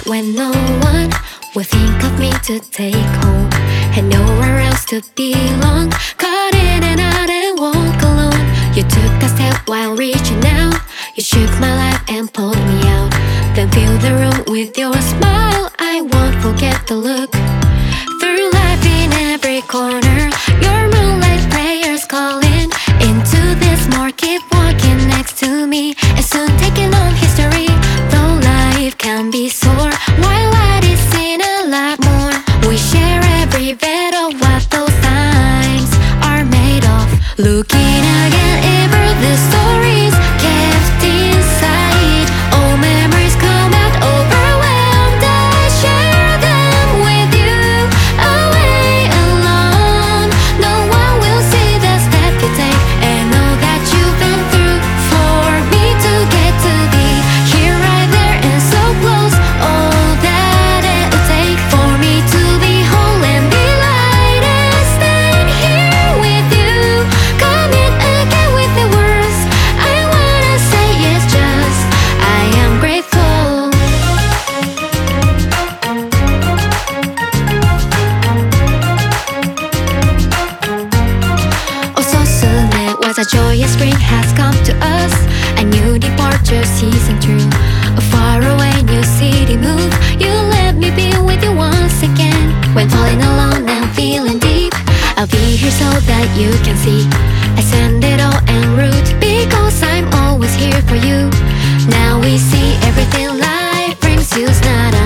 when no one will think of me to take home. Had nowhere else to belong. Caught in and out and walk alone. You took a step while reaching out. You shook my life and pulled me out. Then filled the room with your smile. I won't forget the look. Through life in every corner, your moonlight prayers calling. Into this more, keep walking next to me, and soon taking on history. Though life can be sore, while light is seen a lot more. We share every bit of what those times are made of. Looking again over the stories kept inside. All memories come out overwhelmed. I share them with you. Away alone, no one will see the step you take, and know that you've been through for me to get to be here, right there, and so close. All that it will take for me to be whole and delighted, staying here with you. Coming again with the words I wanna say is just I am grateful. Oh, so soon it was a joyous spring has come to us. A new departure season through a faraway new city move. You let me be with you once again. When falling alone and feeling deep, I'll be here so that you can see. I send it all en route because I'm always here for you. Now we see everything life brings you's not